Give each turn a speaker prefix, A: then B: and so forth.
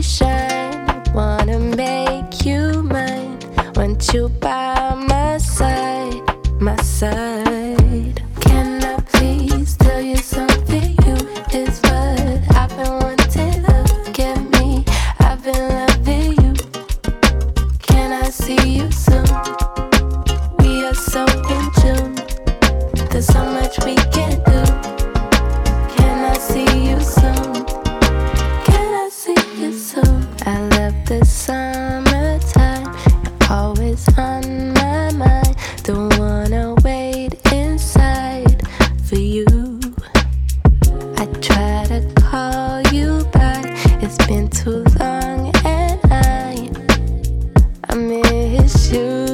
A: we shine. Wanna make you mine. Want you by my side, my side. Can I please tell you something? You is what I've been wanting. Look at me, I've been loving you. Can I see you soon? We are so in tune. There's so much we can do. Can I see you soon? Can I see you soon? I love the summertime. You're always on my mind. Don't wanna wait inside for you. I try to call you back. It's been too long and I miss you.